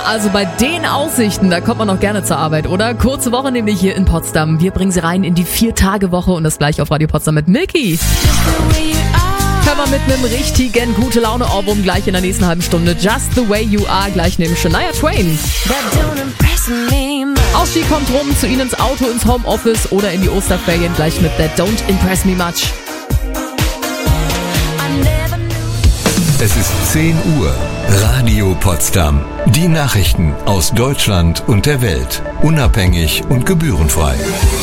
also bei den Aussichten, da kommt man noch gerne zur Arbeit, oder? Kurze Woche nämlich hier in Potsdam. Wir bringen sie rein in die 4-Tage-Woche und das gleich auf Radio Potsdam mit Milky. Können wir mit einem richtigen gute Laune-Ohrwurm gleich in der nächsten halben Stunde. Just the way you are, gleich neben Shania Twain. Ausstieg kommt rum, zu Ihnen ins Auto, ins Homeoffice oder in die Osterferien gleich mit That Don't Impress Me Much. Es ist 10 Uhr. Radio Potsdam. Die Nachrichten aus Deutschland und der Welt. Unabhängig und gebührenfrei.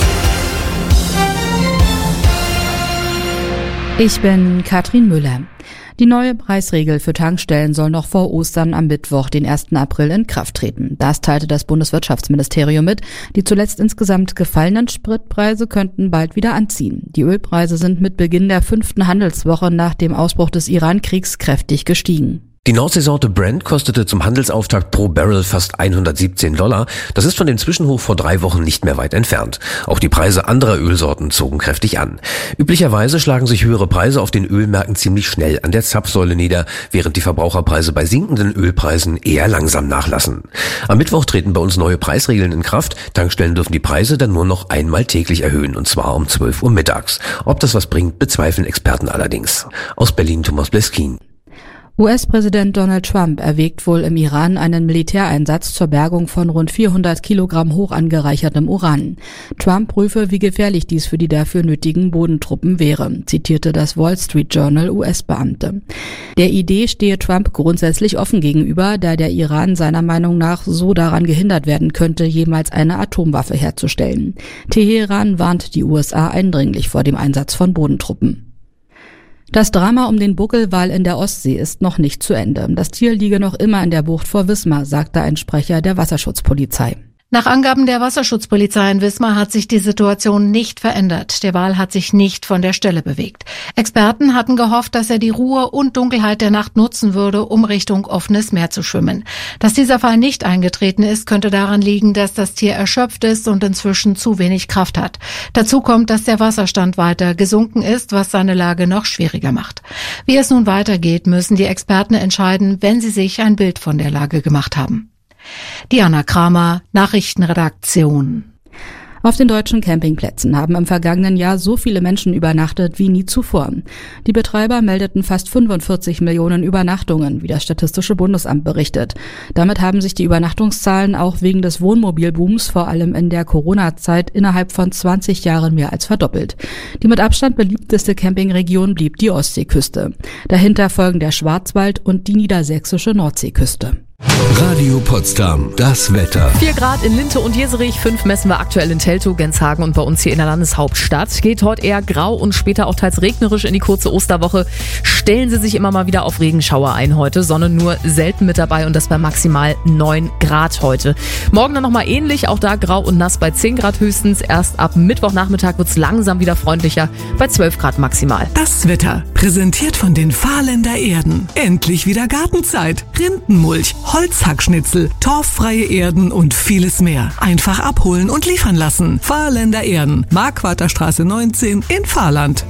Ich bin Katrin Müller. Die neue Preisregel für Tankstellen soll noch vor Ostern am Mittwoch, den 1. April, in Kraft treten. Das teilte das Bundeswirtschaftsministerium mit. Die zuletzt insgesamt gefallenen Spritpreise könnten bald wieder anziehen. Die Ölpreise sind mit Beginn der 5. Handelswoche nach dem Ausbruch des Iran-Kriegs kräftig gestiegen. Die Nordseesorte Brent kostete zum Handelsauftakt pro Barrel fast $117. Das ist von dem Zwischenhoch vor 3 Wochen nicht mehr weit entfernt. Auch die Preise anderer Ölsorten zogen kräftig an. Üblicherweise schlagen sich höhere Preise auf den Ölmärkten ziemlich schnell an der Zapfsäule nieder, während die Verbraucherpreise bei sinkenden Ölpreisen eher langsam nachlassen. Am Mittwoch treten bei uns neue Preisregeln in Kraft. Tankstellen dürfen die Preise dann nur noch einmal täglich erhöhen, und zwar um 12 Uhr mittags. Ob das was bringt, bezweifeln Experten allerdings. Aus Berlin Thomas Bleskin. US-Präsident Donald Trump erwägt wohl im Iran einen Militäreinsatz zur Bergung von rund 400 Kilogramm hoch angereichertem Uran. Trump prüfe, wie gefährlich dies für die dafür nötigen Bodentruppen wäre, zitierte das Wall Street Journal US-Beamte. Der Idee stehe Trump grundsätzlich offen gegenüber, da der Iran seiner Meinung nach so daran gehindert werden könnte, jemals eine Atomwaffe herzustellen. Teheran warnt die USA eindringlich vor dem Einsatz von Bodentruppen. Das Drama um den Buckelwal in der Ostsee ist noch nicht zu Ende. Das Tier liege noch immer in der Bucht vor Wismar, sagte ein Sprecher der Wasserschutzpolizei. Nach Angaben der Wasserschutzpolizei in Wismar hat sich die Situation nicht verändert. Der Wal hat sich nicht von der Stelle bewegt. Experten hatten gehofft, dass er die Ruhe und Dunkelheit der Nacht nutzen würde, um Richtung offenes Meer zu schwimmen. Dass dieser Fall nicht eingetreten ist, könnte daran liegen, dass das Tier erschöpft ist und inzwischen zu wenig Kraft hat. Dazu kommt, dass der Wasserstand weiter gesunken ist, was seine Lage noch schwieriger macht. Wie es nun weitergeht, müssen die Experten entscheiden, wenn sie sich ein Bild von der Lage gemacht haben. Diana Kramer, Nachrichtenredaktion. Auf den deutschen Campingplätzen haben im vergangenen Jahr so viele Menschen übernachtet wie nie zuvor. Die Betreiber meldeten fast 45 Millionen Übernachtungen, wie das Statistische Bundesamt berichtet. Damit haben sich die Übernachtungszahlen auch wegen des Wohnmobilbooms vor allem in der Corona-Zeit innerhalb von 20 Jahren mehr als verdoppelt. Die mit Abstand beliebteste Campingregion blieb die Ostseeküste. Dahinter folgen der Schwarzwald und die niedersächsische Nordseeküste. Radio Potsdam, das Wetter. 4 Grad in Linte und Jeserich, 5 messen wir aktuell in Teltow, Genshagen und bei uns hier in der Landeshauptstadt. Geht heute eher grau und später auch teils regnerisch in die kurze Osterwoche. Stellen Sie sich immer mal wieder auf Regenschauer ein heute. Sonne nur selten mit dabei und das bei maximal 9 Grad heute. Morgen dann nochmal ähnlich, auch da grau und nass bei 10 Grad höchstens. Erst ab Mittwochnachmittag wird's langsam wieder freundlicher bei 12 Grad maximal. Das Wetter, präsentiert von den Fahrländer Erden. Endlich wieder Gartenzeit. Rindenmulch, Holzhackschnitzel, torffreie Erden und vieles mehr. Einfach abholen und liefern lassen. Fahrländer Erden, Marquarterstraße 19 in Fahrland.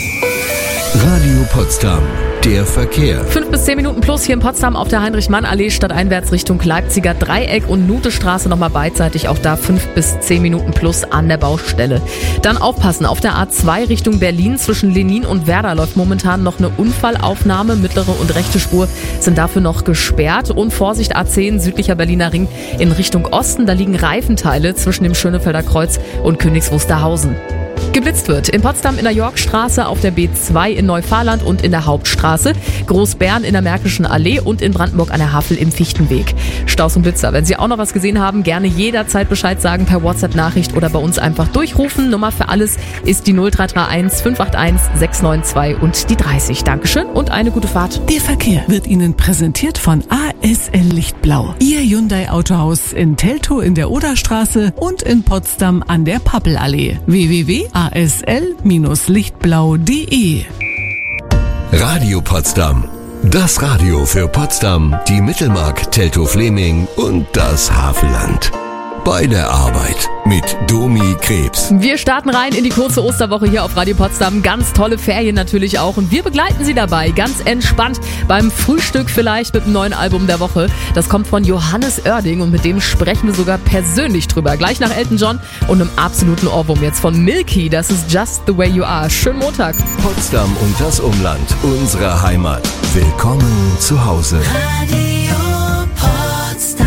Radio Potsdam, der Verkehr. 5 bis 10 Minuten plus hier in Potsdam auf der Heinrich-Mann-Allee stadteinwärts Richtung Leipziger Dreieck und Nutestraße nochmal beidseitig. Auch da 5 bis 10 Minuten plus an der Baustelle. Dann aufpassen, auf der A2 Richtung Berlin zwischen Lenin und Werder läuft momentan noch eine Unfallaufnahme. Mittlere und rechte Spur sind dafür noch gesperrt. Und Vorsicht A10 südlicher Berliner Ring in Richtung Osten. Da liegen Reifenteile zwischen dem Schönefelder Kreuz und Königs Wusterhausen. Geblitzt wird in Potsdam in der Yorkstraße, auf der B2 in Neufahrland und in der Hauptstraße, Großbären in der Märkischen Allee und in Brandenburg an der Havel im Fichtenweg. Staus und Blitzer. Wenn Sie auch noch was gesehen haben, gerne jederzeit Bescheid sagen per WhatsApp-Nachricht oder bei uns einfach durchrufen. Nummer für alles ist die 0331 581 692 und die 30. Dankeschön und eine gute Fahrt. Der Verkehr wird Ihnen präsentiert von ASL Lichtblau. Ihr Hyundai Autohaus in Teltow in der Oderstraße und in Potsdam an der Pappelallee. www.asl-lichtblau.de. Radio Potsdam. Das Radio für Potsdam, die Mittelmark, Teltow-Fleming und das Havelland. bei der Arbeit mit Domi Krebs. Wir starten rein in die kurze Osterwoche hier auf Radio Potsdam. Ganz tolle Ferien natürlich auch. Und wir begleiten Sie dabei ganz entspannt beim Frühstück vielleicht mit einem neuen Album der Woche. Das kommt von Johannes Oerding und mit dem sprechen wir sogar persönlich drüber. Gleich nach Elton John und einem absoluten Ohrwurm jetzt von Milky. Das ist Just the Way You Are. Schönen Montag. Potsdam und das Umland, unsere Heimat. Willkommen zu Hause. Radio Potsdam.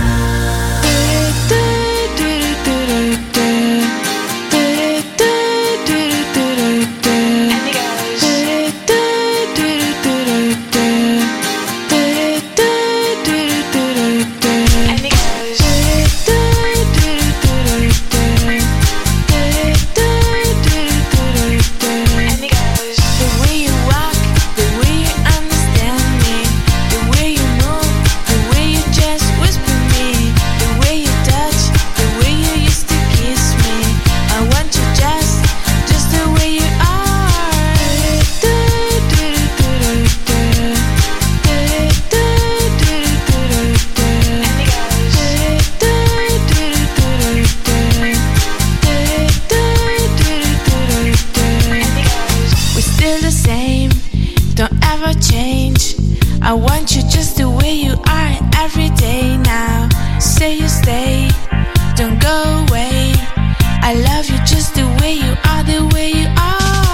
I want you just the way you are every day now. Say you stay, don't go away. I love you just the way you are, the way you are.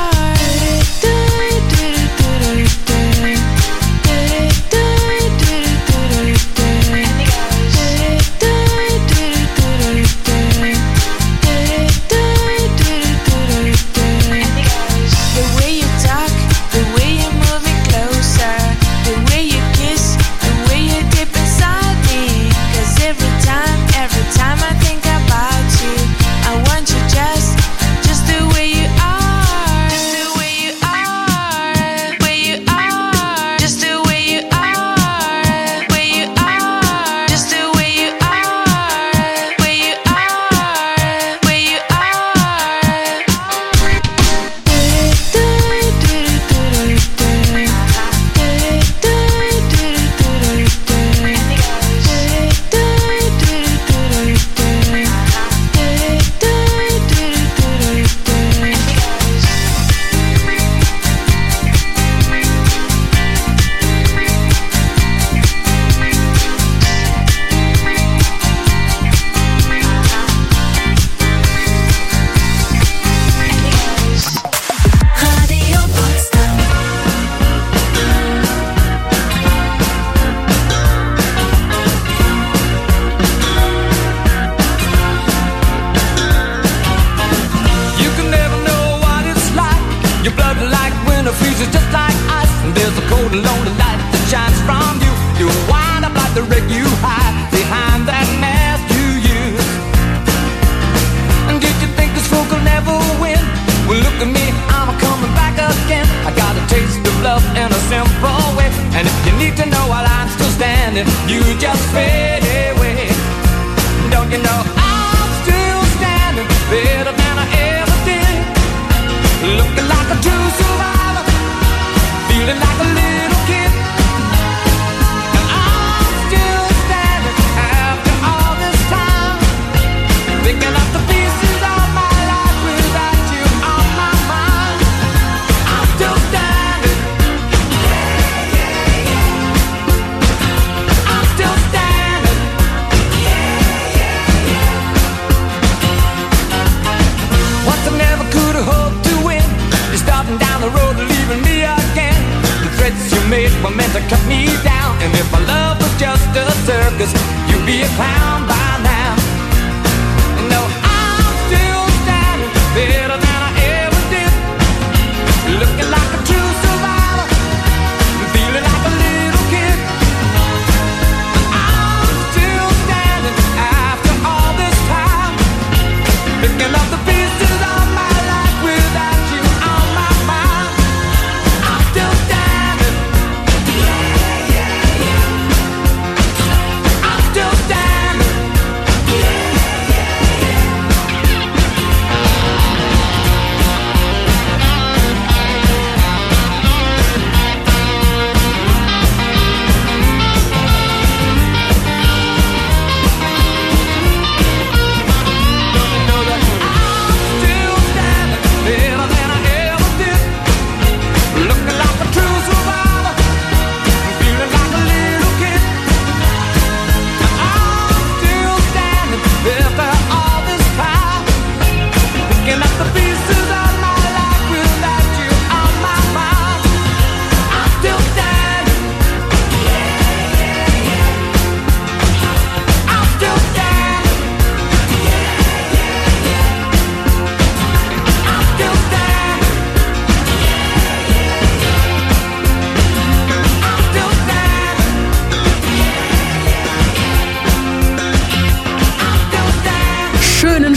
You just fade away. Don't you know I'm still standing better than I ever did? Looking like a true survivor, feeling like a little kid. And I'm still standing after all this time, picking up the pieces of my life without you on my mind. I'm still standing. I'm still standing.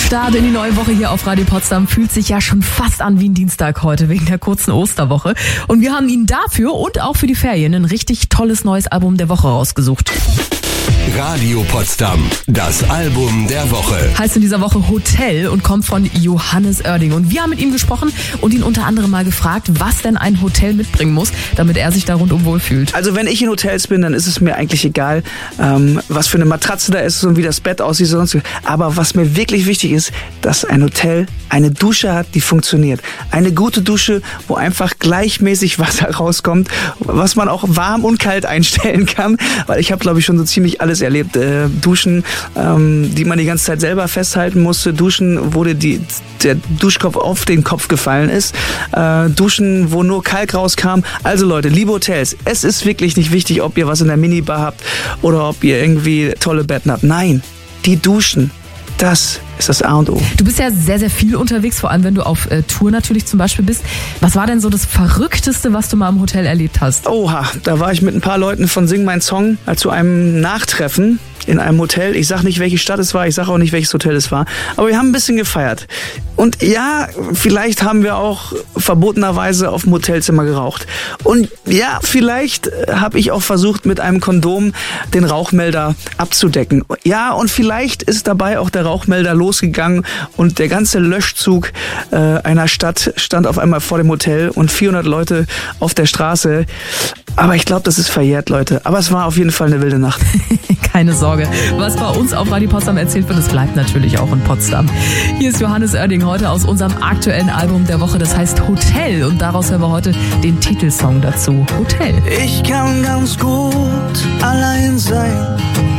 Start in die neue Woche hier auf Radio Potsdam. Fühlt sich ja schon fast an wie ein Dienstag heute wegen der kurzen Osterwoche. Und wir haben Ihnen dafür und auch für die Ferien ein richtig tolles neues Album der Woche rausgesucht. Radio Potsdam, das Album der Woche. Heißt in dieser Woche Hotel und kommt von Johannes Oerding. Und wir haben mit ihm gesprochen und ihn unter anderem mal gefragt, was denn ein Hotel mitbringen muss, damit er sich da rundum wohlfühlt. Also wenn ich in Hotels bin, dann ist es mir eigentlich egal, was für eine Matratze da ist und wie das Bett aussieht. Sonst. Aber was mir wirklich wichtig ist, dass ein Hotel eine Dusche hat, die funktioniert. Eine gute Dusche, wo einfach gleichmäßig Wasser rauskommt, was man auch warm und kalt einstellen kann. Weil ich habe, glaube ich, schon so ziemlich alles erlebt. Duschen, die man die ganze Zeit selber festhalten musste. Duschen, wo der Duschkopf auf den Kopf gefallen ist. Duschen, wo nur Kalk rauskam. Also Leute, liebe Hotels, es ist wirklich nicht wichtig, ob ihr was in der Minibar habt oder ob ihr irgendwie tolle Betten habt. Nein, die Duschen, das ist das A und O. Du bist ja sehr, sehr viel unterwegs, vor allem wenn du auf Tour natürlich zum Beispiel bist. Was war denn so das Verrückteste, was du mal im Hotel erlebt hast? Oha, da war ich mit ein paar Leuten von Sing Mein Song zu einem Nachtreffen in einem Hotel. Ich sag nicht, welche Stadt es war, ich sag auch nicht, welches Hotel es war. Aber wir haben ein bisschen gefeiert. Und ja, vielleicht haben wir auch verbotenerweise auf dem Hotelzimmer geraucht. Und ja, vielleicht habe ich auch versucht, mit einem Kondom den Rauchmelder abzudecken. Ja, und vielleicht ist dabei auch der Rauchmelder losgegangen und der ganze Löschzug einer Stadt stand auf einmal vor dem Hotel und 400 Leute auf der Straße. Aber ich glaube, das ist verjährt, Leute. Aber es war auf jeden Fall eine wilde Nacht. Keine Sorge. Was bei uns auf Radio Potsdam erzählt wird, das bleibt natürlich auch in Potsdam. Hier ist Johannes Oerding heute aus unserem aktuellen Album der Woche. Das heißt Hotel. Und daraus hören wir heute den Titelsong dazu. Hotel. Ich kann ganz gut allein sein.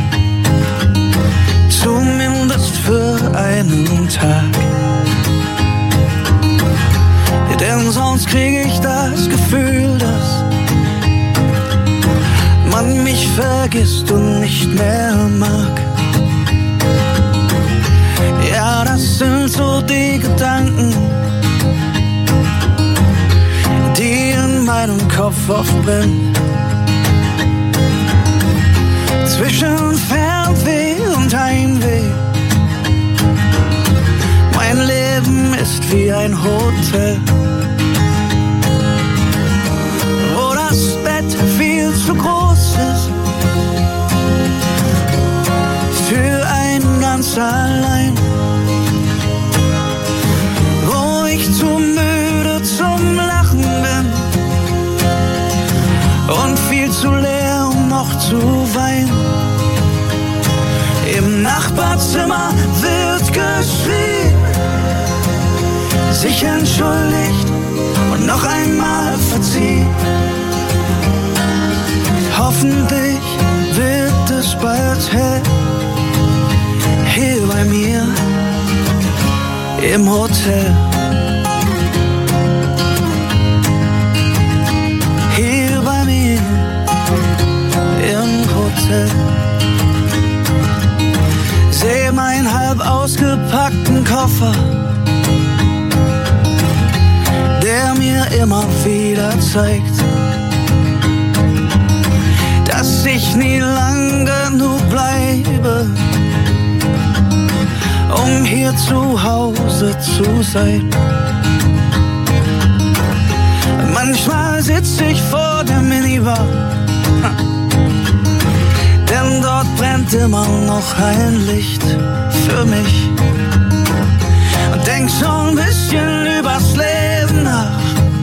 Zumindest für einen Tag. Denn sonst kriege ich das Gefühl, dass man mich vergisst und nicht mehr mag. Ja, das sind so die Gedanken, die in meinem Kopf oft brennen. Zwischen Fernweh und Heimweh. Mein Leben ist wie ein Hotel, wo das Bett viel zu groß ist für einen ganz allein, wo ich zu müde zum Lachen bin und viel zu leer, um noch zu weinen. Im Nachbarzimmer wird geschrien, sich entschuldigt und noch einmal verziehen. Hoffentlich wird es bald hell, hier bei mir im Hotel. Hier bei mir im Hotel. Seh meinen halb ausgepackten Koffer, der mir immer wieder zeigt, dass ich nie lang genug bleibe, um hier zu Hause zu sein. Manchmal sitz ich vor der Minibar, denn dort brennt immer noch ein Licht für mich. Und denk schon ein bisschen übers Leben nach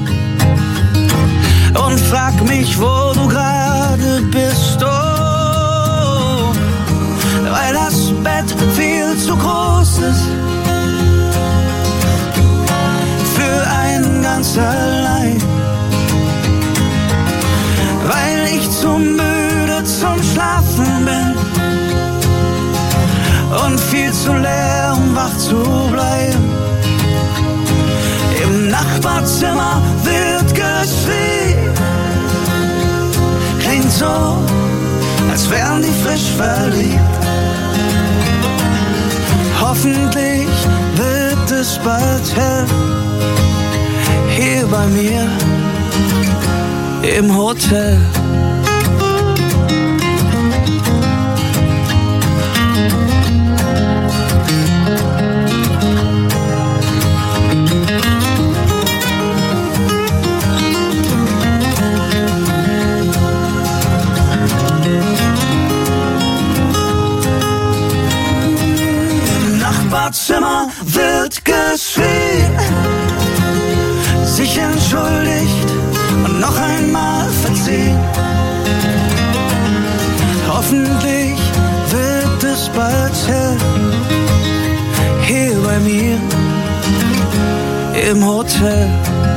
und frag mich, wo du gerade bist. Oh, weil das Bett viel zu groß ist für einen ganz allein. Weil ich zu müde zum Schlafen bin und viel zu leer, um wach zu bleiben. Im Nachbarzimmer wird geschrien, klingt so, als wären die frisch verliebt. Hoffentlich wird es bald hell, hier bei mir im Hotel. Schlafzimmer wird geschrien, sich entschuldigt und noch einmal verziehen. Hoffentlich wird es bald hell, hier bei mir im Hotel.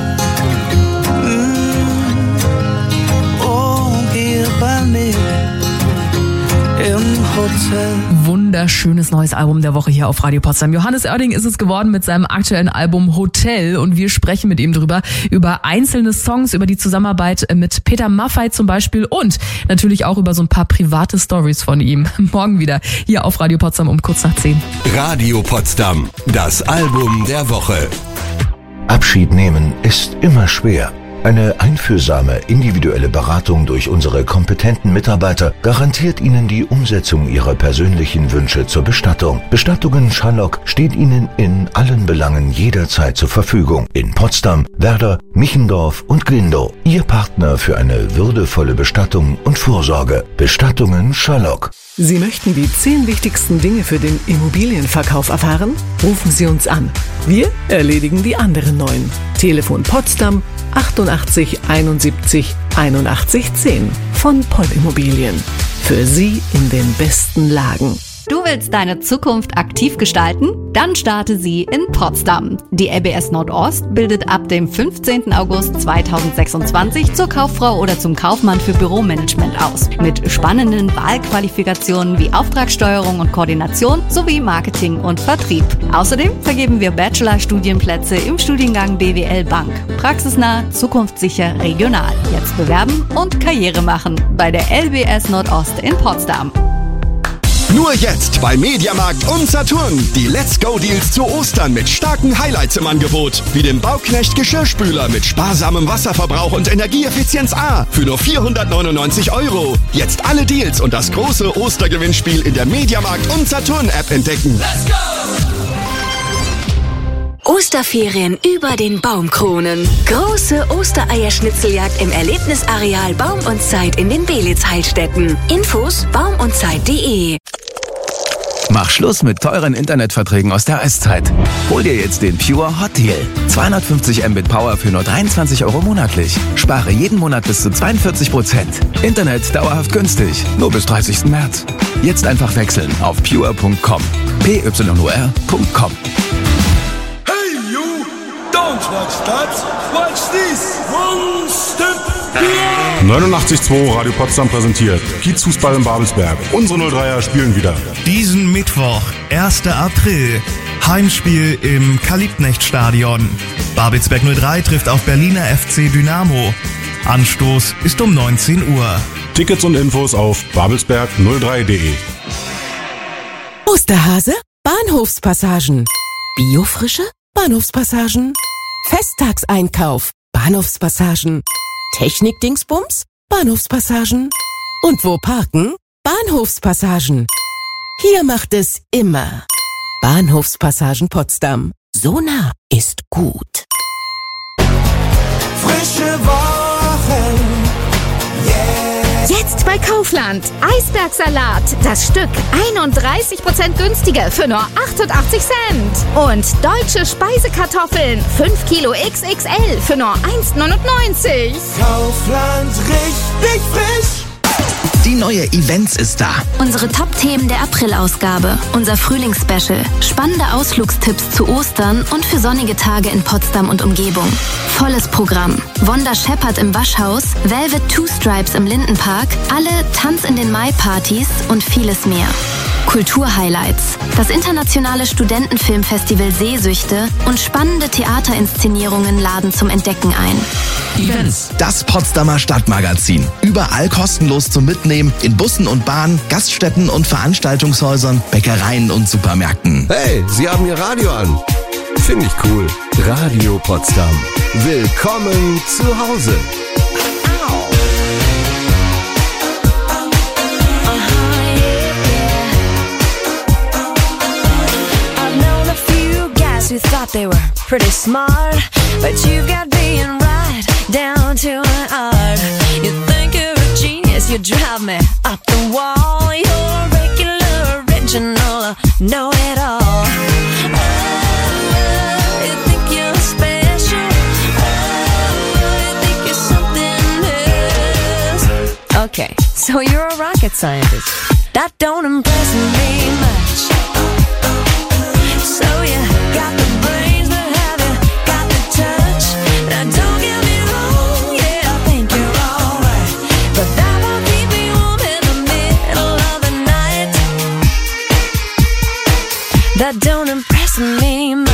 Oh, hier bei mir im Hotel. Wunderschönes neues Album der Woche hier auf Radio Potsdam. Johannes Oerding ist es geworden mit seinem aktuellen Album Hotel und wir sprechen mit ihm über einzelne Songs, über die Zusammenarbeit mit Peter Maffay zum Beispiel und natürlich auch über so ein paar private Stories von ihm. Morgen wieder hier auf Radio Potsdam um kurz nach 10. Radio Potsdam, das Album der Woche. Abschied nehmen ist immer schwer. Eine einfühlsame, individuelle Beratung durch unsere kompetenten Mitarbeiter garantiert Ihnen die Umsetzung Ihrer persönlichen Wünsche zur Bestattung. Bestattungen Schallock steht Ihnen in allen Belangen jederzeit zur Verfügung. In Potsdam, Werder, Michendorf und Glindow. Ihr Partner für eine würdevolle Bestattung und Vorsorge. Bestattungen Schallock. Sie möchten die 10 wichtigsten Dinge für den Immobilienverkauf erfahren? Rufen Sie uns an. Wir erledigen die anderen 9. Telefon Potsdam 88 71 81 10 von Poll Immobilien. Für Sie in den besten Lagen. Du willst deine Zukunft aktiv gestalten? Dann starte sie in Potsdam. Die LBS Nordost bildet ab dem 15. August 2026 zur Kauffrau oder zum Kaufmann für Büromanagement aus. Mit spannenden Wahlqualifikationen wie Auftragssteuerung und Koordination sowie Marketing und Vertrieb. Außerdem vergeben wir Bachelorstudienplätze im Studiengang BWL Bank. Praxisnah, zukunftssicher, regional. Jetzt bewerben und Karriere machen bei der LBS Nordost in Potsdam. Nur jetzt bei Mediamarkt und Saturn. Die Let's Go Deals zu Ostern mit starken Highlights im Angebot. Wie dem Bauknecht Geschirrspüler mit sparsamem Wasserverbrauch und Energieeffizienz A für nur 499 €. Jetzt alle Deals und das große Ostergewinnspiel in der Mediamarkt und Saturn App entdecken. Let's go! Osterferien über den Baumkronen. Große Ostereierschnitzeljagd im Erlebnisareal Baum und Zeit in den Belitz-Heilstätten. Infos baumundzeit.de. Mach Schluss mit teuren Internetverträgen aus der Eiszeit. Hol dir jetzt den Pure Hot Deal. 250 Mbit Power für nur 23 € monatlich. Spare jeden Monat bis zu 42%. Internet dauerhaft günstig. Nur bis 30. März. Jetzt einfach wechseln auf pure.com. pyor.com. Don't watch that, watch this. One step beyond. 89.2 Radio Potsdam präsentiert Kiezfußball in Babelsberg. Unsere 03er spielen wieder. Diesen Mittwoch, 1. April, Heimspiel im Kalibknecht-Stadion. Babelsberg 03 trifft auf Berliner FC Dynamo. Anstoß ist um 19 Uhr. Tickets und Infos auf babelsberg03.de. Osterhase? Bahnhofspassagen. Biofrische? Bahnhofspassagen. Festtagseinkauf. Bahnhofspassagen. Technikdingsbums? Bahnhofspassagen. Und wo parken? Bahnhofspassagen. Hier macht es immer. Bahnhofspassagen Potsdam. So nah ist gut. Frische Wochen. Jetzt bei Kaufland. Eisbergsalat. Das Stück 31% günstiger für nur 88 Cent. Und deutsche Speisekartoffeln. 5 Kilo XXL für nur 1,99. Kaufland, richtig frisch. Die neue Events ist da. Unsere Top-Themen der April-Ausgabe. Unser Frühlingsspecial. Spannende Ausflugstipps zu Ostern und für sonnige Tage in Potsdam und Umgebung. Volles Programm. Wanda Shepard im Waschhaus, Velvet Two Stripes im Lindenpark, alle Tanz in den Mai-Partys und vieles mehr. Kulturhighlights. Das internationale Studentenfilmfestival Sehsüchte und spannende Theaterinszenierungen laden zum Entdecken ein. Events. Das Potsdamer Stadtmagazin. Überall kostenlos zum Mitnehmen in Bussen und Bahnen, Gaststätten und Veranstaltungshäusern, Bäckereien und Supermärkten. Hey, Sie haben Ihr Radio an. Finde ich cool. Radio Potsdam. Willkommen zu Hause. Who thought they were pretty smart, but you've got being right down to an art. You think you're a genius, you drive me up the wall. You're a regular, original, know it all. Okay, so you're a rocket scientist. That don't impress me much. So you got the brains, but have you got the touch? Now don't get me wrong, yeah, I think you're alright, but that won't keep me warm in the middle of the night. That don't impress me much.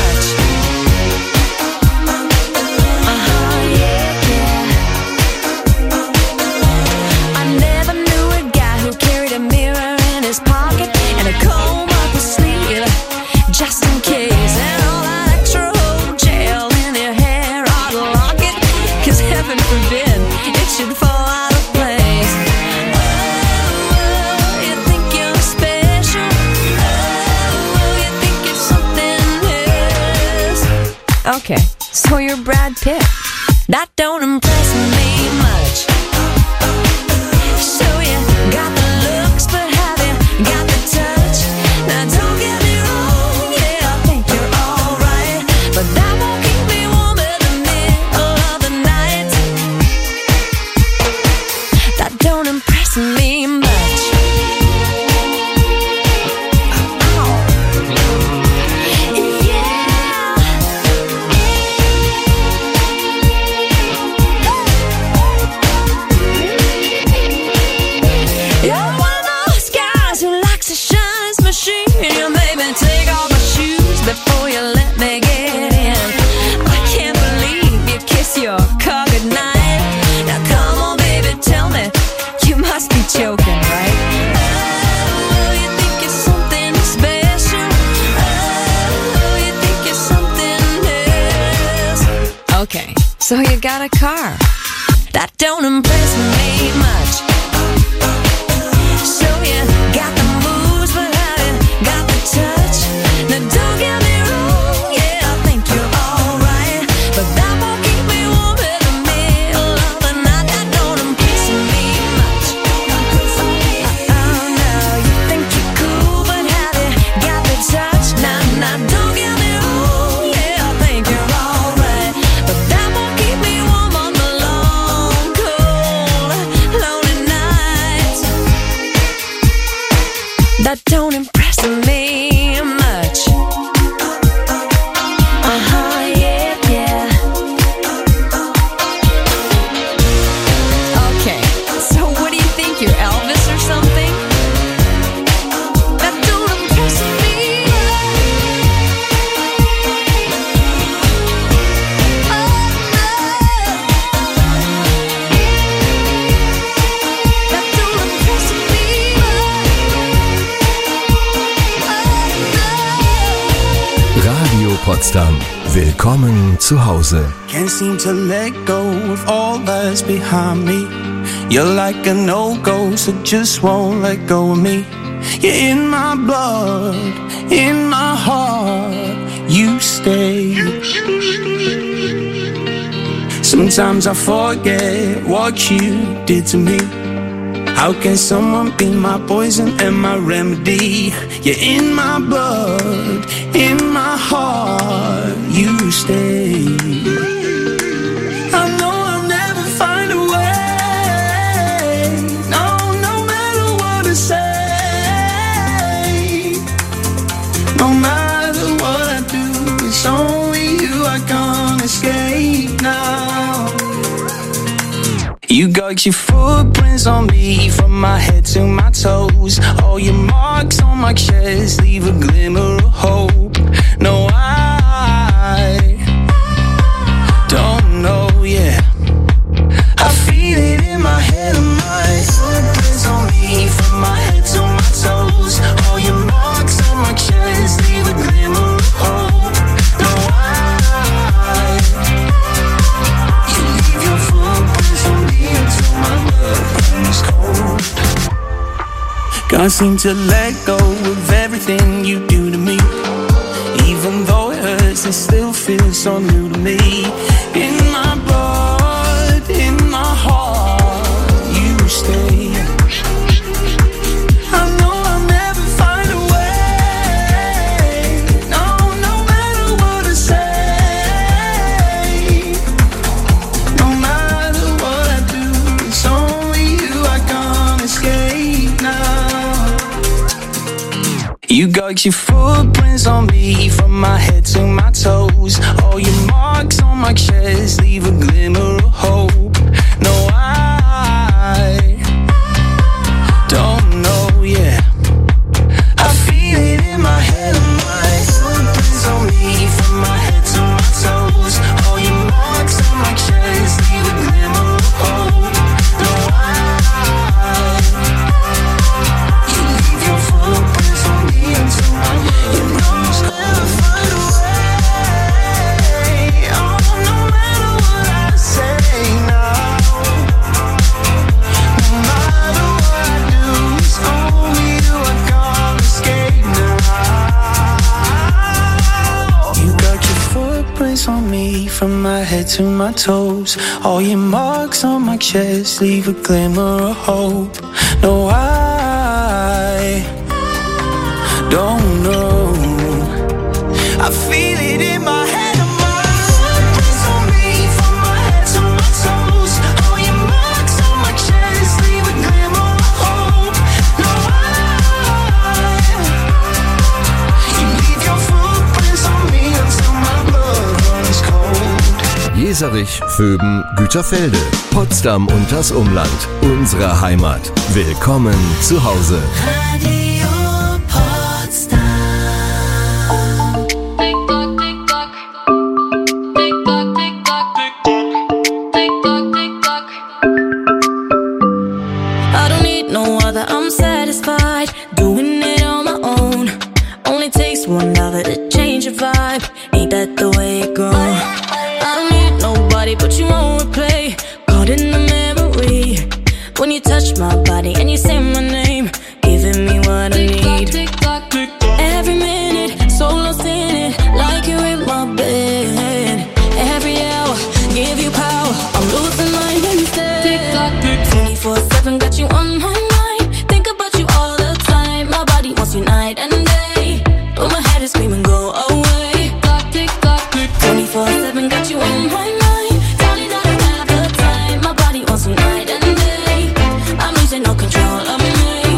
Just in case, and all that extra old gel in your hair ought to lock it, 'cause heaven forbid it should fall out of place. Oh, you think you're special? Oh, you think you're something else? Okay, so you're Brad Pitt. That don't impress me much. So you got the looks, but have you got the touch? Now don't get me wrong, yeah, I think you're alright, but that won't keep me warm in the middle of the night. That don't impress me much. You're one of those guys who likes to shine his machine. You made me take off my shoes before you let me get in. I can't believe you kiss your car goodnight. Now come on, baby, tell me, you must be joking, right? Oh, you think you're something special? Oh, you think you're something else? Okay, so you got a car. That don't impress me much. So you got the moves, but have you got the touch? Now don't get me wrong, yeah, I think you're alright, but that won't keep me warm in the middle of the night. That don't impress me much. Oh no, you think you're cool, but have you got the touch? Now don't get me wrong, yeah, I think you're alright, but that won't keep me warm on the long, cold, lonely nights. That don't impress me much. Yeah, yeah. Okay, so what do you think, you're Elvis or something? That don't impress me. That don't impress me. Radio Potsdam. Willkommen zu Hause. Can't seem to let go of all that's behind me. You're like a no-go, so just won't let go of me. You're in my blood, in my heart, you stay. Sometimes I forget what you did to me. How can someone be my poison and my remedy? You're in my blood, in my heart, you stay. I know I'll never find a way. No matter what I say. No matter what I do, it's only you I can't escape now. You got your footprints on me, from my head to my toes. All your marks on my chest leave a glimmer of hope. No, I don't know, yeah. I feel it in my head and my footprints on me, from my head to my toes. All your marks on my chest leave a glimmer of hope. No, you leave your footprints on me until my blood runs cold. Can't seem to let go of everything you do to me. Even though it hurts, it still feels so new to me. In my blood, in my heart, you stay. I know I'll never find a way. No matter what I say. No matter what I do, it's only you I can't got your footprints on me from my head to my toes. All your marks on my chest leave a glimmer of hope. No, I don't know, yeah. I feel it in my head, my footprints on me from my head to my toes. All your marks on my chest leave a glimmer of hope. No, you leave your footprints on me until you know I'll never find a way. Oh, no matter what I say now, no matter what I do, it's only you I can't escape now. You got your footprints on me from my head to my toes. All your marks on my chest leave a glimmer of hope. No, I don't know. I feel it in my head. My footprints on me from my head to my toes. All your marks on my chest leave a glimmer of hope. No, you leave your footprints on me until my blood runs cold. Jeserich, Vöben, Güterfelde, Potsdam und das Umland. Unsere Heimat. Willkommen zu Hause. Radio Potsdam. I don't need no other, I'm satisfied doing it on my own. Only takes one other to change your vibe. Ain't that the way it goes? I don't need nobody but you on replay. Caught in the memory when you touch my body and you say my name, giving me what I need. Every minute, so lost in it, like you're in my bed. Every hour, give you power, I'm losing mine instead. 24/7, got you on my mind. Think about you all the time. My body wants you night and day, but my head is screaming, go away. 24/7, got you on my mind. Darling, I don't have the time. My body wants you night and day. I'm losing no control of me.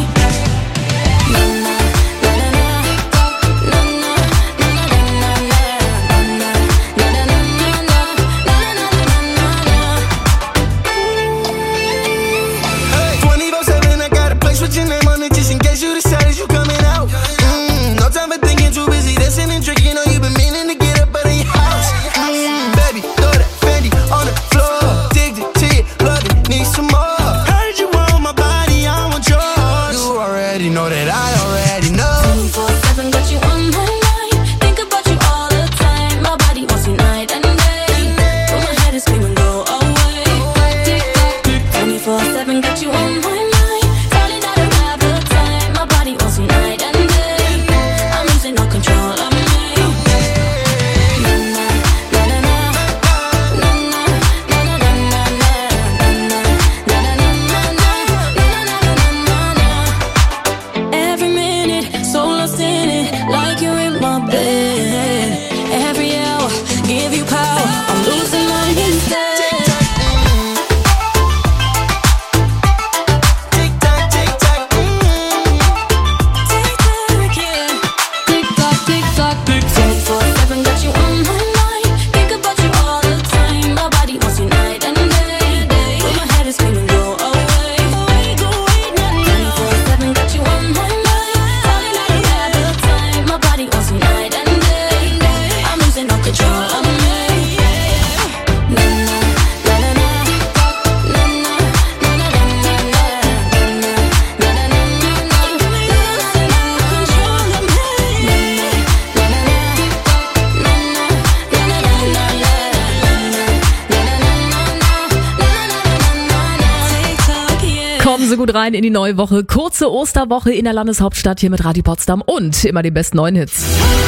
Kommen Sie gut rein in die neue Woche. Kurze Osterwoche in der Landeshauptstadt hier mit Radio Potsdam und immer die besten neuen Hits.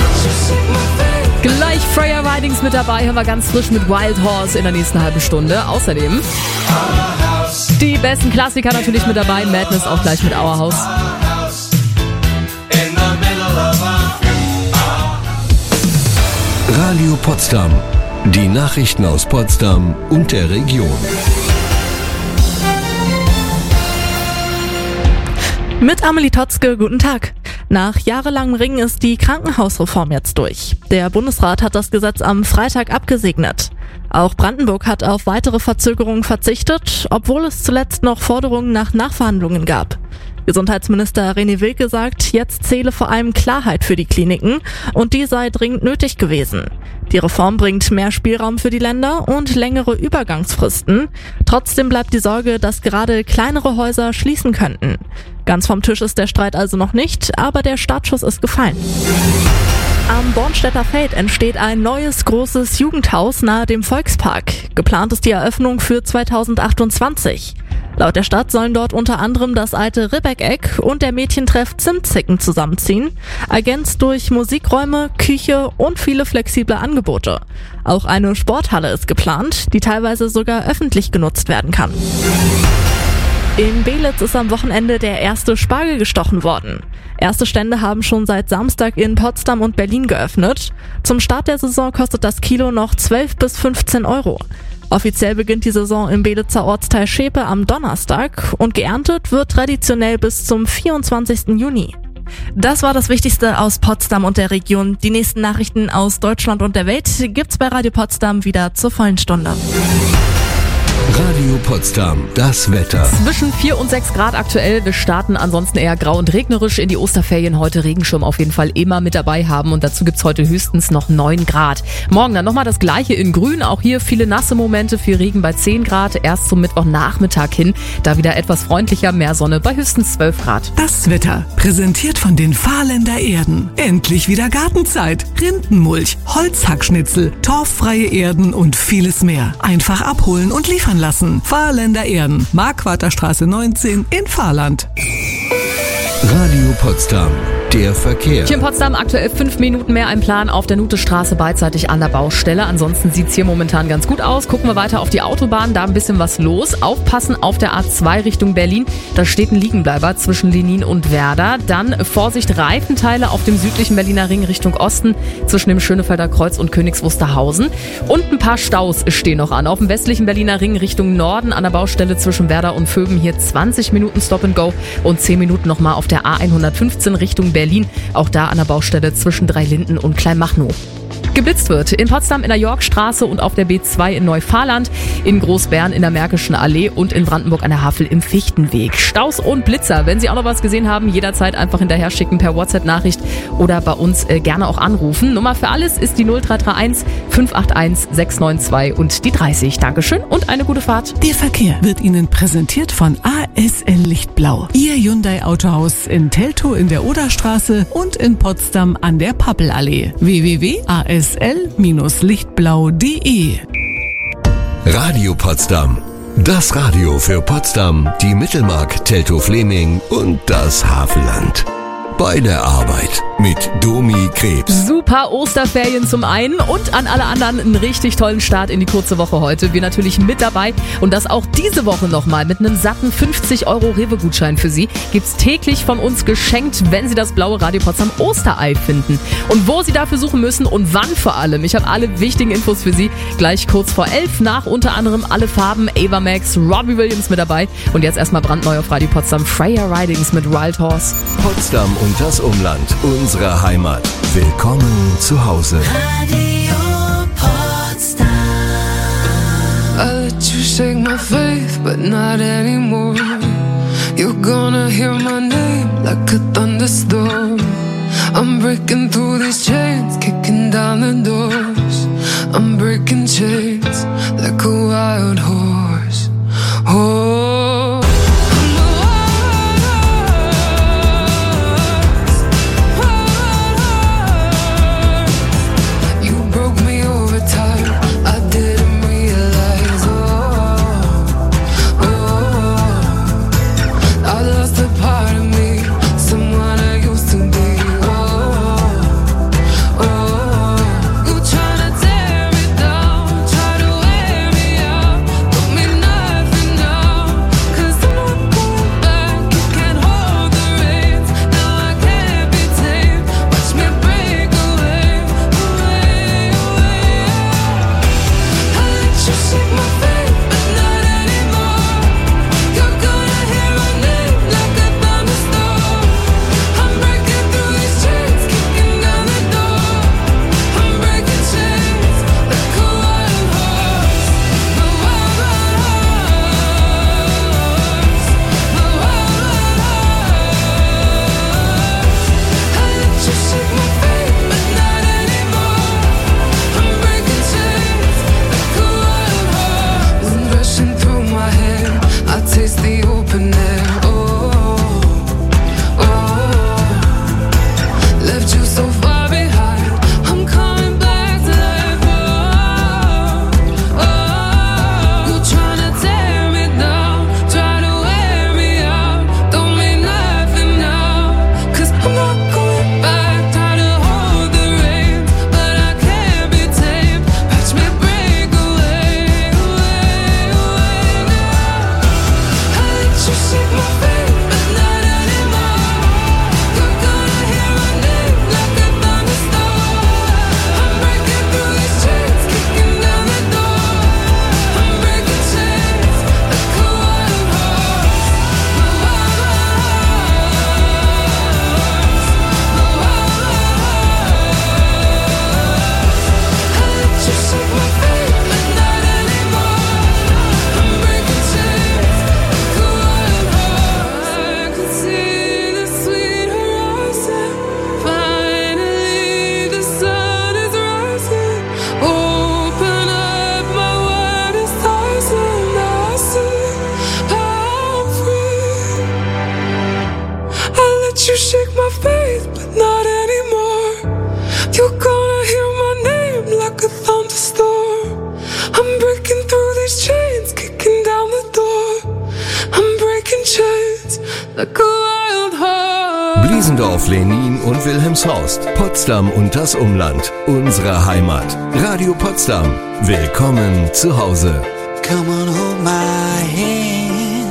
Gleich Freya Ridings mit dabei, hören wir ganz frisch mit Wild Horse in der nächsten halben Stunde. Außerdem die besten Klassiker natürlich mit dabei, Madness auch gleich mit Our House. Radio Potsdam. Die Nachrichten aus Potsdam und der Region. Mit Amelie Totzke, guten Tag. Nach jahrelangem Ringen ist die Krankenhausreform jetzt durch. Der Bundesrat hat das Gesetz am Freitag abgesegnet. Auch Brandenburg hat auf weitere Verzögerungen verzichtet, obwohl es zuletzt noch Forderungen nach Nachverhandlungen gab. Gesundheitsminister René Wilke sagt, jetzt zähle vor allem Klarheit für die Kliniken und die sei dringend nötig gewesen. Die Reform bringt mehr Spielraum für die Länder und längere Übergangsfristen. Trotzdem bleibt die Sorge, dass gerade kleinere Häuser schließen könnten. Ganz vom Tisch ist der Streit also noch nicht, aber der Startschuss ist gefallen. Am Bornstedter Feld entsteht ein neues großes Jugendhaus nahe dem Volkspark. Geplant ist die Eröffnung für 2028. Laut der Stadt sollen dort unter anderem das alte Ribbeck-Eck und der Mädchentreff Zimtzicken zusammenziehen, ergänzt durch Musikräume, Küche und viele flexible Angebote. Auch eine Sporthalle ist geplant, die teilweise sogar öffentlich genutzt werden kann. In Belitz ist am Wochenende der erste Spargel gestochen worden. Erste Stände haben schon seit Samstag in Potsdam und Berlin geöffnet. Zum Start der Saison kostet das Kilo noch 12 bis 15 Euro. Offiziell beginnt die Saison im Belitzer Ortsteil Schepe am Donnerstag und geerntet wird traditionell bis zum 24. Juni. Das war das Wichtigste aus Potsdam und der Region. Die nächsten Nachrichten aus Deutschland und der Welt gibt's bei Radio Potsdam wieder zur vollen Stunde. Radio Potsdam, das Wetter. Zwischen 4 und 6 Grad aktuell. Wir starten ansonsten eher grau und regnerisch in die Osterferien. Heute Regenschirm auf jeden Fall immer mit dabei haben und dazu gibt's heute höchstens noch 9 Grad. Morgen dann nochmal das Gleiche in grün. Auch hier viele nasse Momente, viel Regen bei 10 Grad. Erst zum Mittwochnachmittag hin. Da wieder etwas freundlicher, mehr Sonne bei höchstens 12 Grad. Das Wetter, präsentiert von den Fahrländer Erden. Endlich wieder Gartenzeit. Rindenmulch, Holzhackschnitzel, torffreie Erden und vieles mehr. Einfach abholen und liefern lassen. Fahrländer Erden, Marquarterstraße 19 in Fahrland. Radio Potsdam, der Verkehr. Hier in Potsdam aktuell 5 Minuten mehr ein Plan auf der Nutestraße beidseitig an der Baustelle. Ansonsten sieht's hier momentan ganz gut aus. Gucken wir weiter auf die Autobahn, da ein bisschen was los. Aufpassen auf der A2 Richtung Berlin. Da steht ein Liegenbleiber zwischen Lenin und Werder. Dann Vorsicht, Reifenteile auf dem südlichen Berliner Ring Richtung Osten zwischen dem Schönefelder Kreuz und Königs Wusterhausen. Und ein paar Staus stehen noch an. Auf dem westlichen Berliner Ring Richtung Norden an der Baustelle zwischen Werder und Vöben hier 20 Minuten Stop and Go und 10 Minuten nochmal auf der A115 Richtung Berlin. Auch da an der Baustelle zwischen Dreilinden und Kleinmachnow. Geblitzt wird in Potsdam in der Yorkstraße und auf der B2 in Neufahrland, in Großbären in der Märkischen Allee und in Brandenburg an der Havel im Fichtenweg. Staus und Blitzer, wenn Sie auch noch was gesehen haben, jederzeit einfach hinterher schicken per WhatsApp-Nachricht oder bei uns gerne auch anrufen. Nummer für alles ist die 0331 581 692 und die 30. Dankeschön und eine gute Fahrt. Der Verkehr wird Ihnen präsentiert von ASL Lichtblau. Ihr Hyundai Autohaus in Teltow in der Oderstraße und in Potsdam an der Pappelallee. www.asl-lichtblau.de. Radio Potsdam, das Radio für Potsdam, die Mittelmark, Teltow-Fleming und das Havelland. Bei der Arbeit mit Domi Krebs. Super Osterferien zum einen und an alle anderen einen richtig tollen Start in die kurze Woche heute. Wir natürlich mit dabei und das auch diese Woche nochmal mit einem satten 50 € Rewe-Gutschein für Sie. Gibt's täglich von uns geschenkt, wenn Sie das blaue Radio Potsdam Osterei finden. Und wo Sie dafür suchen müssen und wann vor allem. Ich habe alle wichtigen Infos für Sie gleich kurz vor 11 nach unter anderem alle Farben, Ava Max, Robbie Williams mit dabei und jetzt erstmal brandneu auf Radio Potsdam Freya Ridings mit Wild Horse. Potsdam und das Umland, unsere Heimat. Willkommen zu Hause. Radio Potsdam. I let you shake my faith, but not anymore. You're gonna hear my name like a thunderstorm. I'm breaking through these chains, kicking down the doors. I'm breaking chains like a wild horse. Oh. Trying to tear me down, try to wear me out. like a wild heart. Bliesendorf, Lenin und Wilhelmshorst, Potsdam und das Umland, unsere Heimat. Radio Potsdam, willkommen zu Hause. Come on, hold my hand.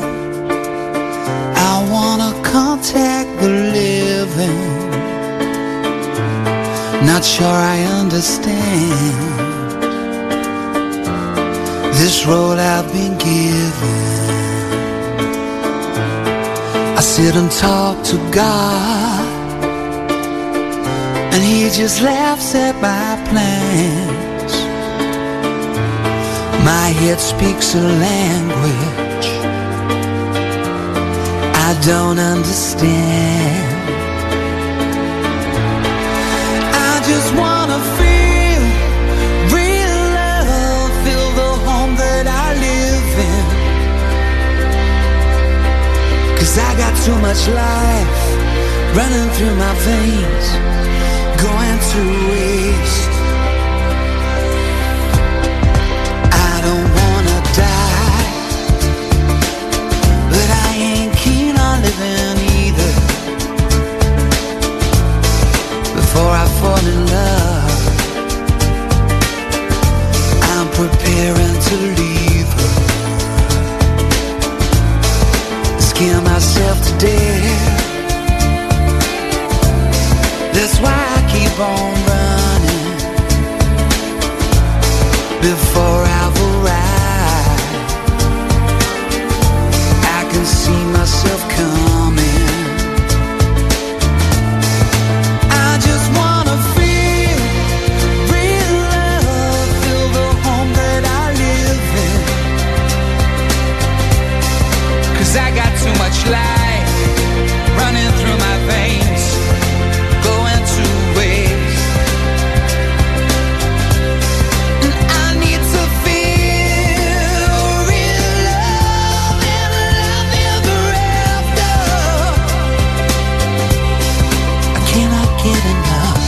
I wanna contact the living. Not sure I understand this road I've been given. I sit and talk to God, and He just laughs at my plans. My head speaks a language I don't understand. I just wanna feel real love, feel the home that I live in. 'Cause I got too much life running through my veins, going to waste. I don't wanna die, but I ain't keen on living either. Before I fall in love, I'm preparing to leave her. Scare myself to death. That's why I keep on running. Before I've arrived, I can see myself coming. I just wanna feel real love, feel the home that I live in. 'Cause I got too much life running through my veins, going to waste. And I need to feel real love and love ever after. I cannot get enough.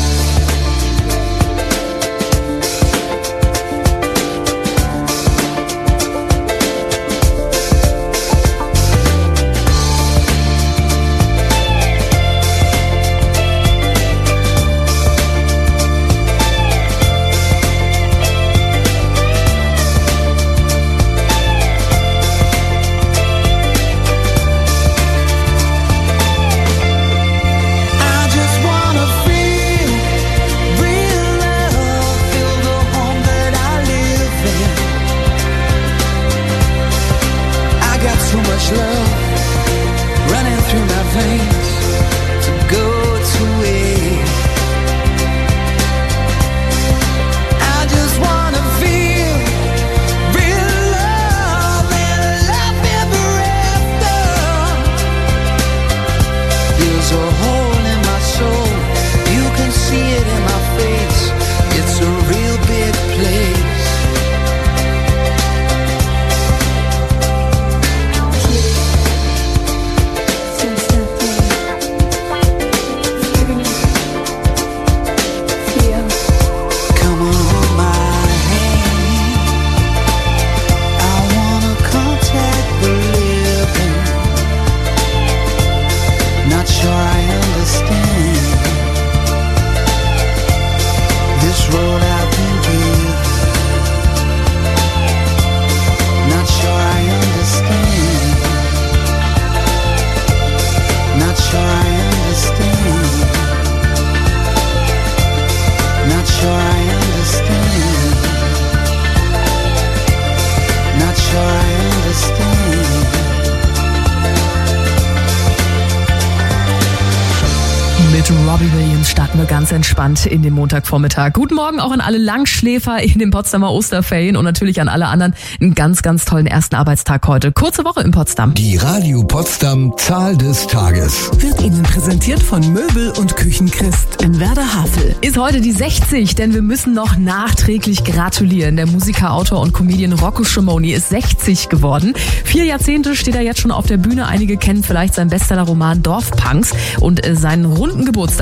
Mit Robbie Williams starten wir ganz entspannt in den Montagvormittag. Guten Morgen auch an alle Langschläfer in den Potsdamer Osterferien und natürlich an alle anderen einen ganz, ganz tollen ersten Arbeitstag heute. Kurze Woche in Potsdam. Die Radio Potsdam Zahl des Tages wird Ihnen präsentiert von Möbel- und Küchenchrist in Werder-Havel. Ist heute die 60, denn wir müssen noch nachträglich gratulieren. Der Musiker, Autor und Comedian Rocco Schamoni ist 60 geworden. 4 Jahrzehnte steht er jetzt schon auf der Bühne. Einige kennen vielleicht seinen Bestseller-Roman Dorfpunks und seinen runden Geburtstag.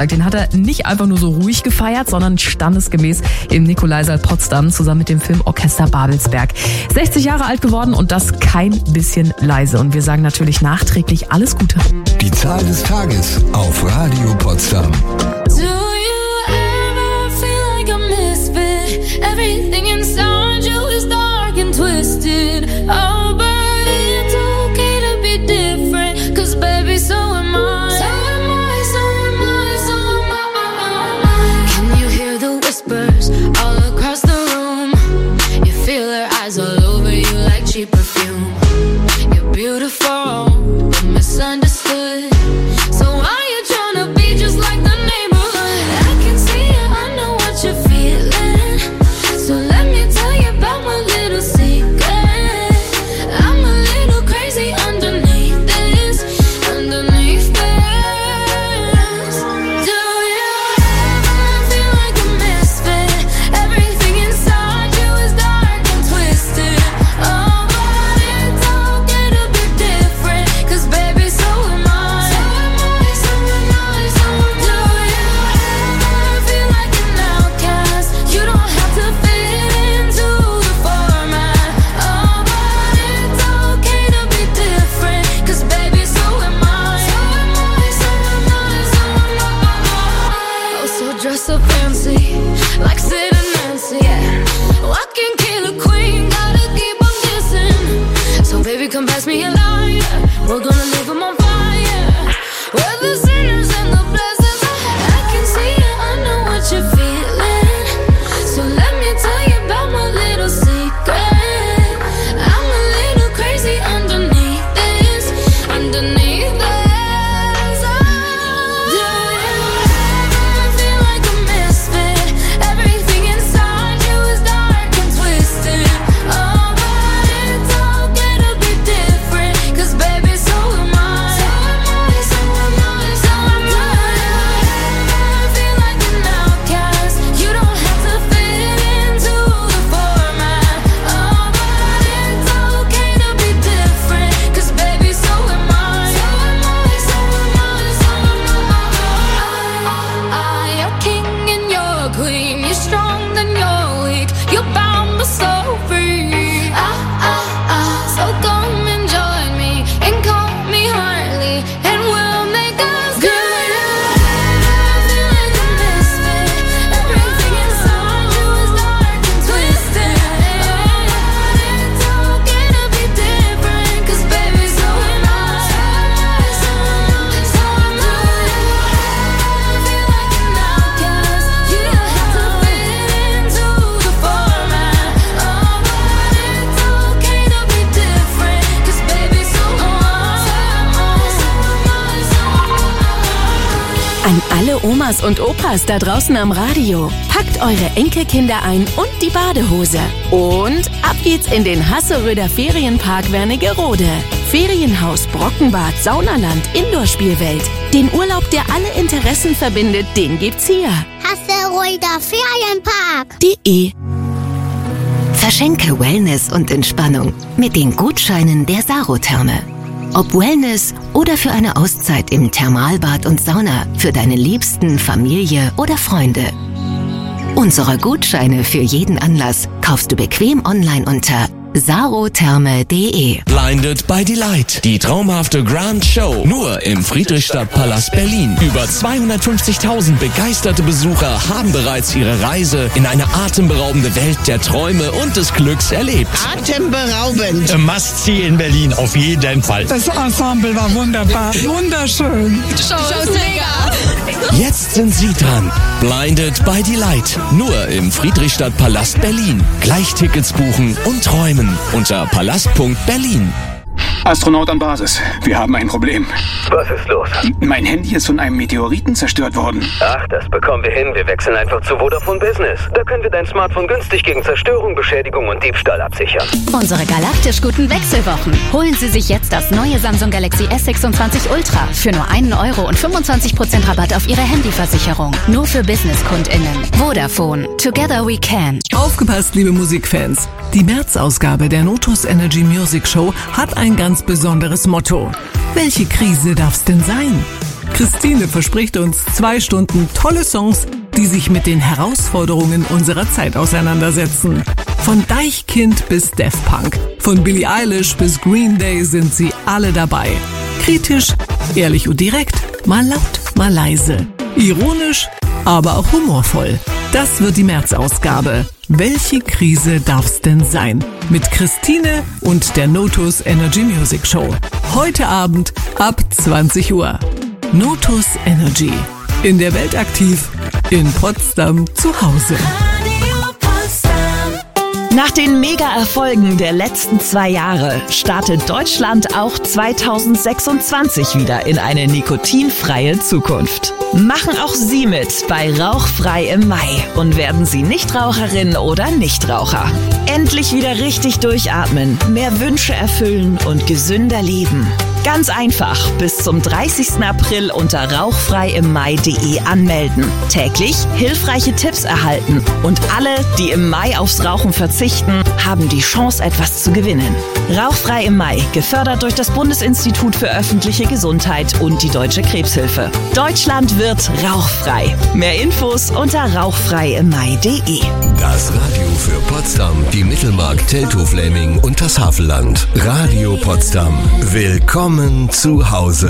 Geburtstag, den hat er nicht einfach nur so ruhig gefeiert, sondern standesgemäß im Nikolaisaal Potsdam zusammen mit dem Filmorchester Babelsberg. 60 Jahre alt geworden und das kein bisschen leise. Und wir sagen natürlich nachträglich alles Gute. Die Zahl des Tages auf Radio Potsdam. Do you ever feel like a misfit? Everything inside you is dark and twisted. Oh, but it's okay to be different, 'cause baby, so am I. So am I, so am I, so am I. Can you hear the whispers all across the room? You feel their eyes all over you like cheap perfume. You're beautiful, but misunderstood. So why you tryna be just like the neighborhood? I can see it, I know what you're feeling. So let me tell you about my little secret. I'm a little crazy underneath this, underneath this. Do you ever feel like a misfit? Everything inside you is dark and twisted. Oh, but it's okay to be different, 'cause baby, so am I. So am I, so am I, so am I. Do you ever feel like an outcast? You don't have to fit into the format. Oh, but it's okay to be different, 'cause baby, so am I. So am I, so am I, so am I. Oh, so dress up fancy, like Sid and Nancy. Yeah. Oh, I can kill a queen, gotta keep on kissing. So baby, come pass me a lighter. We're gonna leave 'em on fire. We're the sinners and the blessings. I can see it, I know what you're feeling. So let me tell you about my little secret. I'm a little crazy underneath this, underneath this. Do you ever feel like a misfit? Everything inside you is dark and twisted. Oh, but it's okay to be different, 'cause baby, so am I. So am I, so am I, so am I. Do you ever feel like an outcast? You don't have to fit into the format. Oh, but it's okay to be different, 'cause baby, so am I. So am I, so am I, so am I. You're king and you're queen. You're strong then you're weak. You're bound but so free. So come and join me and call me Harley, and we'll make us good. Feel like a misfit. Everything inside you is dark and twisted. It's okay to be different, 'cause baby, so am I. So am I, so am I. Feel like an outcast. You don't have to fit into the format. Oh, but it's okay to be different, 'cause baby, so am I. So am I, so am I, so am I. An alle Omas und Opas da draußen am Radio. Packt eure Enkelkinder ein und die Badehose. Und ab geht's in den Hasseröder Ferienpark Wernigerode. Ferienhaus, Brockenbad, Saunaland, Indoor-Spielwelt. Den Urlaub, der alle Interessen verbindet, den gibt's hier. Hasseröder Ferienpark. .de Verschenke Wellness und Entspannung mit den Gutscheinen der Sarotherme. Ob Wellness oder für eine Auszeit im Thermalbad und Sauna für deine Liebsten, Familie oder Freunde. Unsere Gutscheine für jeden Anlass kaufst du bequem online unter sarotherme.de. Blinded by Delight. Die traumhafte Grand Show. Nur im Friedrichstadtpalast Berlin. Über 250.000 begeisterte Besucher haben bereits ihre Reise in eine atemberaubende Welt der Träume und des Glücks erlebt. Atemberaubend. Must-see in Berlin, auf jeden Fall. Das Ensemble war wunderbar. Wunderschön. Show ist mega. Jetzt sind Sie dran. Blinded by Delight. Nur im Friedrichstadtpalast Berlin. Gleich Tickets buchen und träumen unter palast.berlin. Astronaut an Basis. Wir haben ein Problem. Was ist los? Mein Handy ist von einem Meteoriten zerstört worden. Ach, das bekommen wir hin. Wir wechseln einfach zu Vodafone Business. Da können wir dein Smartphone günstig gegen Zerstörung, Beschädigung und Diebstahl absichern. Unsere galaktisch guten Wechselwochen. Holen Sie sich jetzt das neue Samsung Galaxy S26 Ultra für nur 1 Euro und 25% Rabatt auf Ihre Handyversicherung. Nur für BusinesskundInnen. Vodafone. Together we can. Aufgepasst, liebe Musikfans. Die März-Ausgabe der Notus Energy Music Show hat ein ganz besonderes Motto. Welche Krise darf's denn sein? Christine verspricht uns 2 Stunden tolle Songs, die sich mit den Herausforderungen unserer Zeit auseinandersetzen. Von Deichkind bis Daft Punk, von Billie Eilish bis Green Day sind sie alle dabei. Kritisch, ehrlich und direkt, mal laut, mal leise. Ironisch, aber auch humorvoll. Das wird die März-Ausgabe. Welche Krise darf's denn sein? Mit Christine und der Notus Energy Music Show. Heute Abend ab 20 Uhr. Notus Energy. In der Welt aktiv, in Potsdam zu Hause. Nach den Mega-Erfolgen der letzten 2 Jahre startet Deutschland auch 2026 wieder in eine nikotinfreie Zukunft. Machen auch Sie mit bei Rauchfrei im Mai und werden Sie Nichtraucherin oder Nichtraucher. Endlich wieder richtig durchatmen, mehr Wünsche erfüllen und gesünder leben. Ganz einfach, bis zum 30. April unter rauchfreiimmai.de anmelden. Täglich hilfreiche Tipps erhalten und alle, die im Mai aufs Rauchen verzichten, haben die Chance, etwas zu gewinnen. Rauchfrei im Mai, gefördert durch das Bundesinstitut für öffentliche Gesundheit und die Deutsche Krebshilfe. Deutschland wird rauchfrei. Mehr Infos unter rauchfreiimmai.de. Das Radio für Potsdam, die Mittelmark, Teltow-Fläming und das Havelland. Radio Potsdam. Willkommen zu Hause.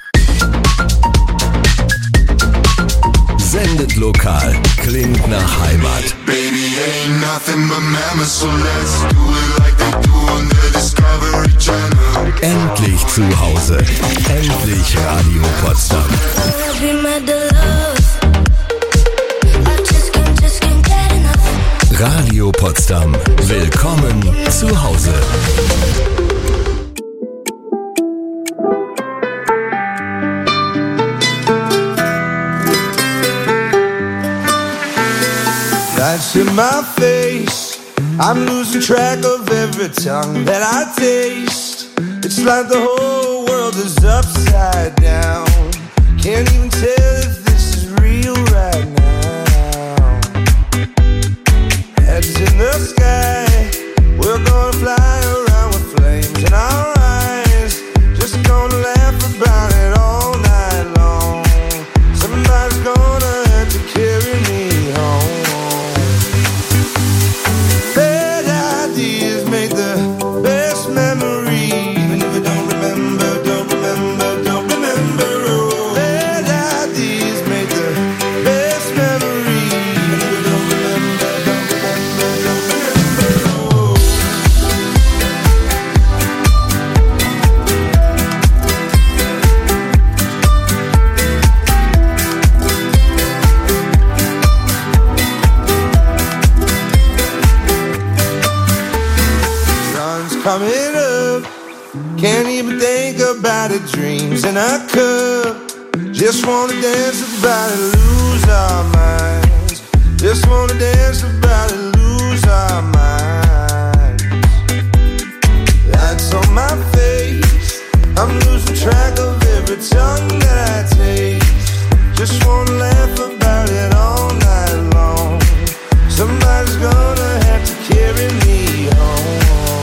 Sendet lokal, klingt nach Heimat. Baby, ain't nothing but mammals, so let's do it like they do on the Discovery Channel. Endlich zu Hause. Endlich Radio Potsdam. Radio Potsdam. Willkommen zu Hause. Lights in my face, I'm losing track of every tongue that I taste. It's like the whole world is upside down. Can't even tell if this is real right now. Heads in the sky, we're gonna fly around with flames in our eyes. Just gonna laugh about it all night long. Somebody's gonna have to carry me home. Coming up, can't even think about it. Dreams in a cup, just wanna dance about it, lose our minds. Just wanna dance about it, lose our minds. That's on my face, I'm losing track of every tongue that I taste. Just wanna laugh about it all night long. Somebody's gonna have to carry me home.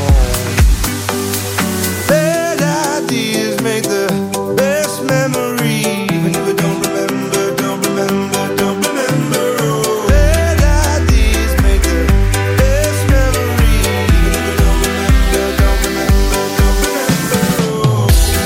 Make the best memory. Even if I don't remember, don't remember, don't remember. Oh, bad ideas make the best memory. Even if I don't remember, don't remember, don't remember.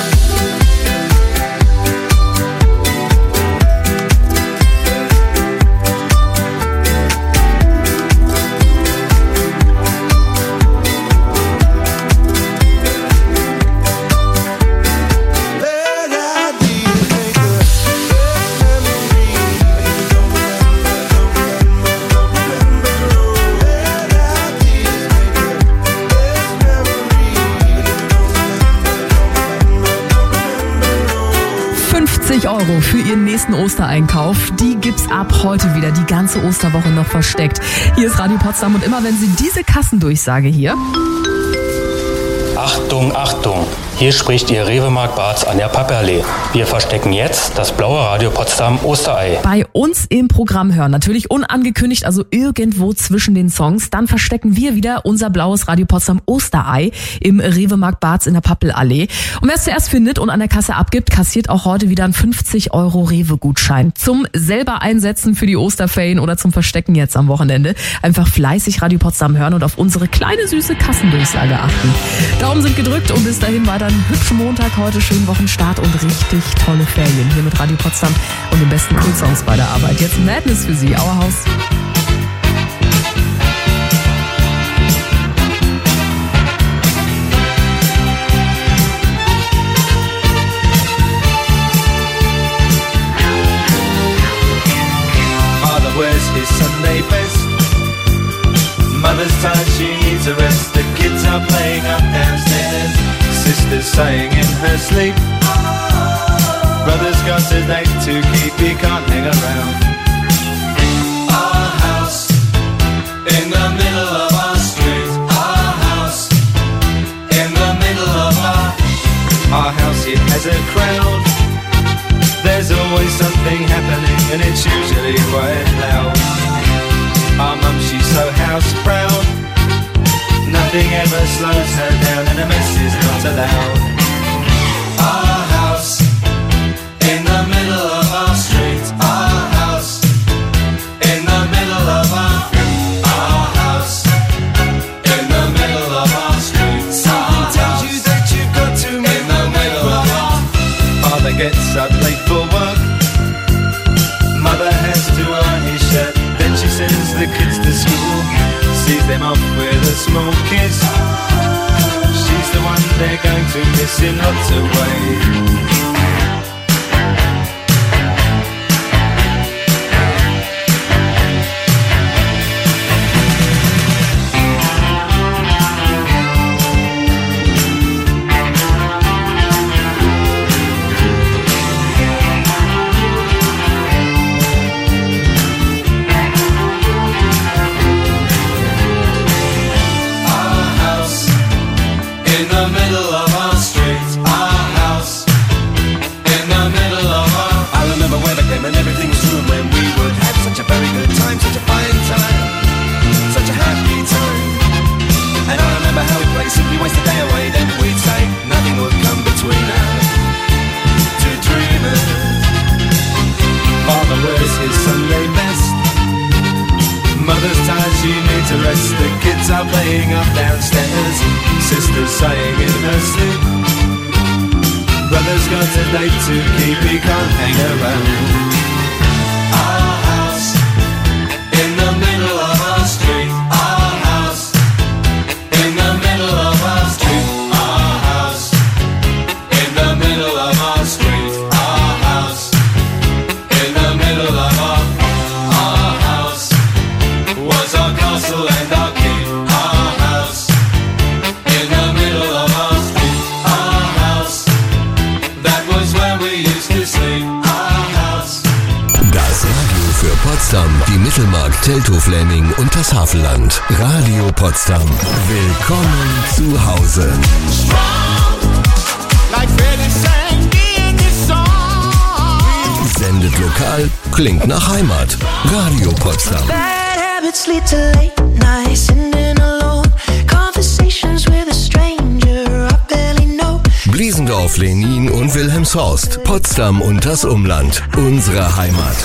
€50 für Ihren nächsten Ostereinkauf. Die gibt's ab heute wieder die ganze Osterwoche noch versteckt. Hier ist Radio Potsdam und immer wenn Sie diese Kassendurchsage hier... Achtung, Achtung! Hier spricht Ihr Rewe-Markt Barz an der Papperallee. Wir verstecken jetzt das blaue Radio Potsdam Osterei. Bei uns im Programm hören, natürlich unangekündigt, also irgendwo zwischen den Songs, dann verstecken wir wieder unser blaues Radio Potsdam Osterei im Rewe-Markt Barz in der Pappelallee. Und wer es zuerst findet und an der Kasse abgibt, kassiert auch heute wieder einen 50 € Rewe-Gutschein zum selber einsetzen für die Osterferien oder zum Verstecken jetzt am Wochenende. Einfach fleißig Radio Potsdam hören und auf unsere kleine süße Kassendurchsage achten. Daumen sind gedrückt und bis dahin weiter einen hübschen Montag, heute schönen Wochenstart und richtig tolle Ferien hier mit Radio Potsdam und den besten Cool-Songs bei der Arbeit. Jetzt Madness für Sie, Auerhaus. Father wears his Sunday best. Mother's tired, she needs a rest. The kids are playing up downstairs. Sister's sighing in her sleep. Brother's got a date to keep, he can't hang around. Our house in the middle of our street. Our house in the middle of our house, it has a crowd. There's always something happening and it's usually quite loud. Our mum, she's so house proud. Nothing ever slows her down and a mess is not allowed. Our house in the middle of our street. Our house in the middle of our house in the middle of our street. Something tells you that you've got to move in the middle of our. Father gets up late for work. Mother has to iron his shirt. Then she sends the kids to school. Sees them off with a small kiss. She's the one they're going to miss in lots of ways. Die Mittelmark, Teltow-Fläming und das Havelland. Radio Potsdam. Willkommen zu Hause. Sendet lokal, klingt nach Heimat. Radio Potsdam. Bliesendorf, Lenin und Wilhelmshorst. Potsdam und das Umland. Unsere Heimat.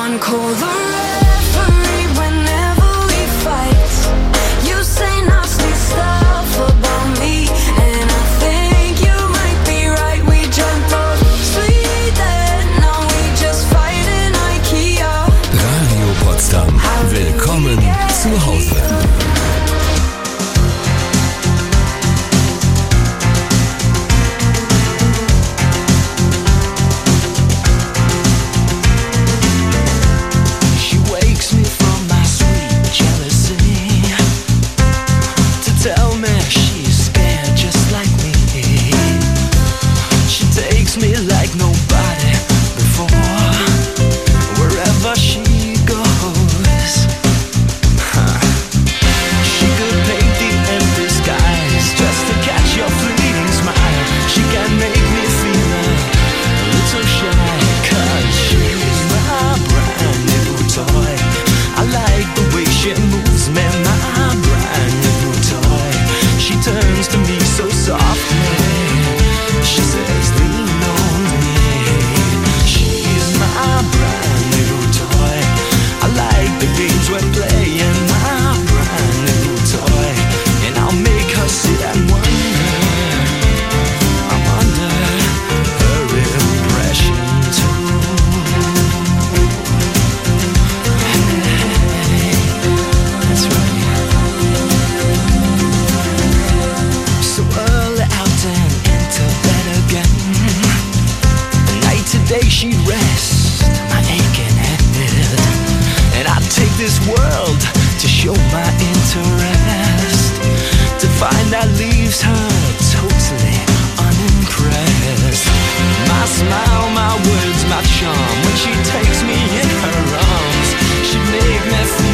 Radio Potsdam. Willkommen zu Hause. She show my interest. To find that leaves her totally unimpressed. My smile, my words, my charm. When she takes me in her arms, she make me feel